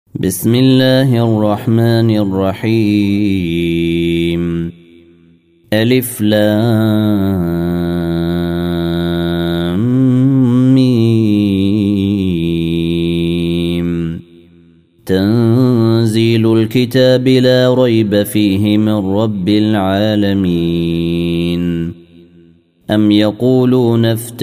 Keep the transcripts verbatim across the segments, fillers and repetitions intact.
بسم الله الرحمن الرحيم. ألف لام ميم. تنزيل الكتاب لا ريب فيه من رب العالمين. أم يقولون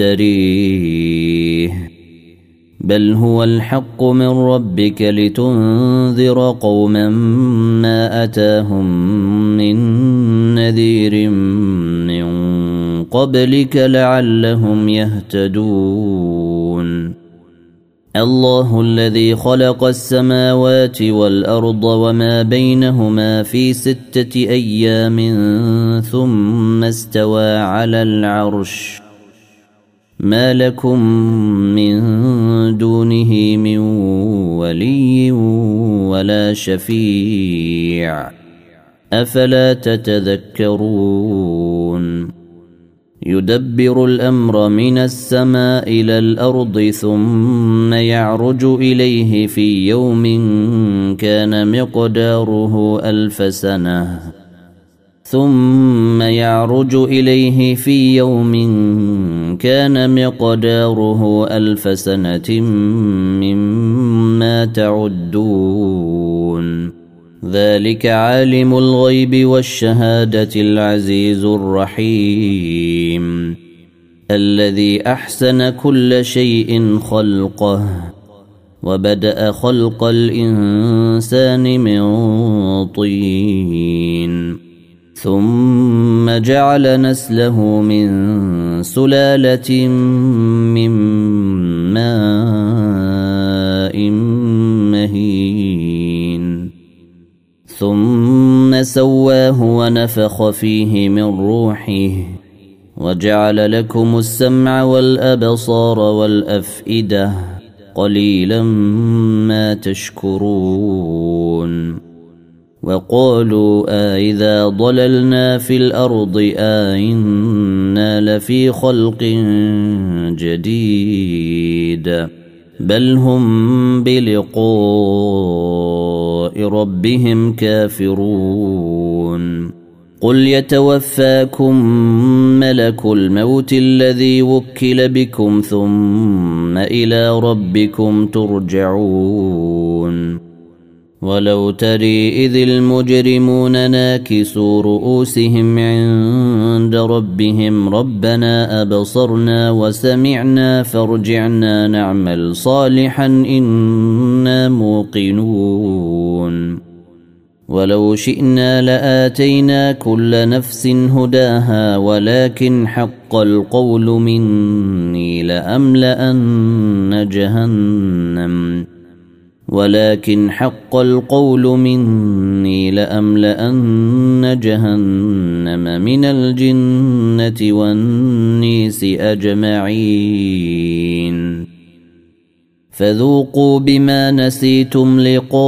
افتريه بل هو الحق من ربك لتنذر قوما ما أتاهم من نذير من قبلك لعلهم يهتدون. الله الذي خلق السماوات والأرض وما بينهما في ستة أيام ثم استوى على العرش ما لكم من دونه من ولي ولا شفيع أفلا تتذكرون. يدبر الأمر من السماء إلى الأرض ثم يعرج إليه في يوم كان مقداره ألف سنة ثم يعرج إليه في يوم كان مقداره ألف سنة مما تعدون. ذلك عالم الغيب والشهادة العزيز الرحيم الذي أحسن كل شيء خلقه وبدأ خلق الإنسان من طين ثم جعل نسله من سلالة من ماء مهين ثم سواه ونفخ فيه من روحه وجعل لكم السمع والأبصار والأفئدة قليلا ما تشكرون. وقالوا أإذا ضللنا في الأرض أإنا لفي خلق جديد بل هم بلقاء ربهم كافرون. قل يتوفاكم ملك الموت الذي وكل بكم ثم إلى ربكم ترجعون. ولو تري إذ المجرمون ناكسوا رؤوسهم عند ربهم ربنا أبصرنا وسمعنا فارجعنا نعمل صالحا إنا موقنون. ولو شئنا لآتينا كل نفس هداها ولكن حق القول مني لأملأن جهنم ولكن حق القول مني لأملأن جهنم من الجنة والنيس أجمعين. فذوقوا بما نسيتم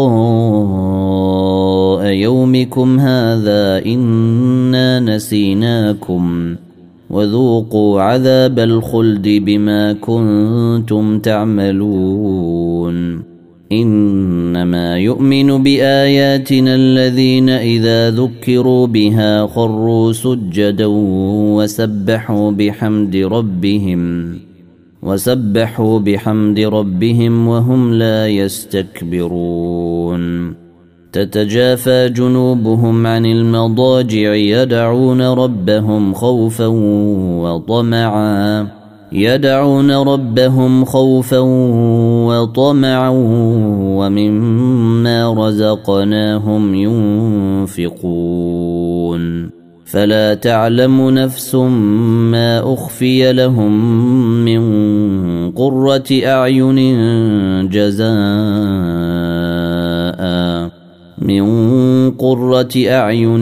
لقاء يومكم هذا إنا نسيناكم وذوقوا عذاب الخلد بما كنتم تعملون. إنما يؤمن بآياتنا الذين إذا ذكروا بها خروا سجدا وسبحوا بحمد ربهم وسبحوا بحمد ربهم وهم لا يستكبرون. تتجافى جنوبهم عن المضاجع يدعون ربهم خوفا وطمعا يدعون ربهم خوفا وطمعا ومما رزقناهم ينفقون. فلا تعلم نفس ما أخفي لهم من قرة أعين جزاء من قرة أعين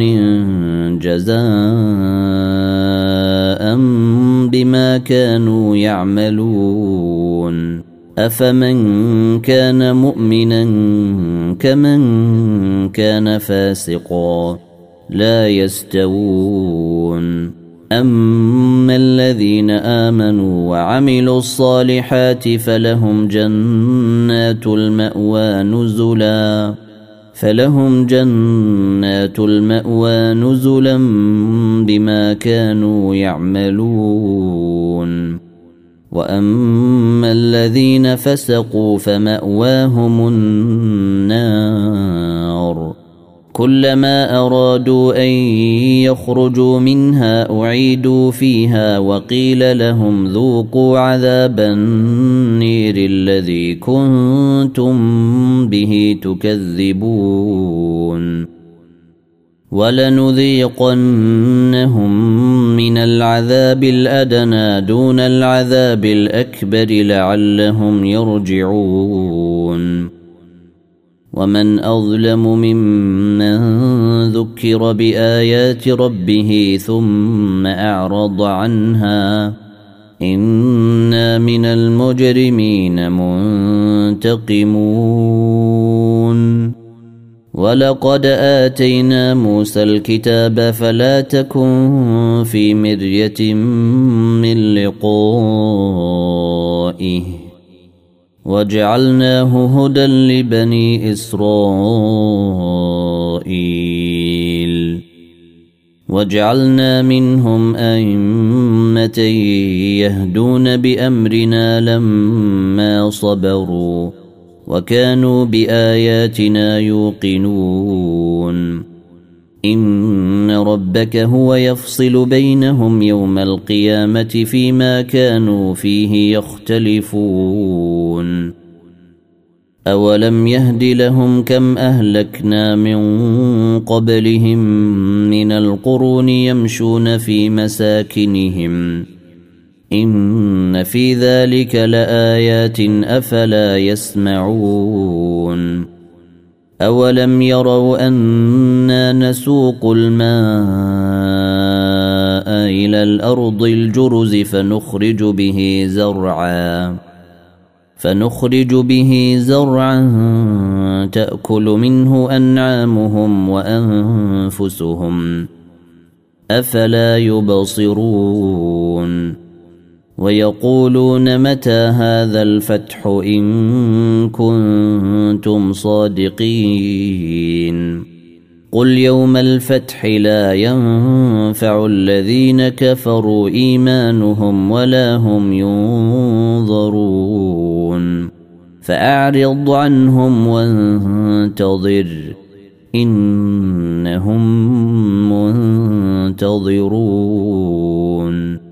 جزاء بما كانوا يعملون. أفمن كان مؤمنا كمن كان فاسقا لا يستوون. أما الذين آمنوا وعملوا الصالحات فلهم جنات المأوى نزلا فلهم جنات المأوى نزلا بما كانوا يعملون وأما الذين فسقوا فمأواهم النار كلما أرادوا أن يخرجوا منها أعيدوا فيها وقيل لهم ذوقوا عذاب النير الذي كنتم به تكذبون ولنذيقنهم من العذاب الأدنى دون العذاب الأكبر لعلهم يرجعون ومن أظلم ممن ذكر بآيات ربه ثم أعرض عنها إنا من المجرمين منتقمون ولقد آتينا موسى الكتاب فلا تكن في مرية من لقائه وجعلناه هدى لبني إسرائيل وجعلنا منهم أئمة يهدون بأمرنا لما صبروا وكانوا بآياتنا يوقنون إن ربك هو يفصل بينهم يوم القيامة فيما كانوا فيه يختلفون أولم يهد لهم كم أهلكنا من قبلهم من القرون يمشون في مساكنهم إن في ذلك لآيات أفلا يسمعون أولم يروا أنا نسوق الماء إلى الأرض الجرز فنخرج به زرعا فنخرج به زرعا تأكل منه أنعامهم وأنفسهم أفلا يبصرون ويقولون متى هذا الفتح إن كنتم صادقين قل يوم الفتح لا ينفع الذين كفروا إيمانهم ولا هم ينظرون فأعرض عنهم وانتظر إنهم منتظرون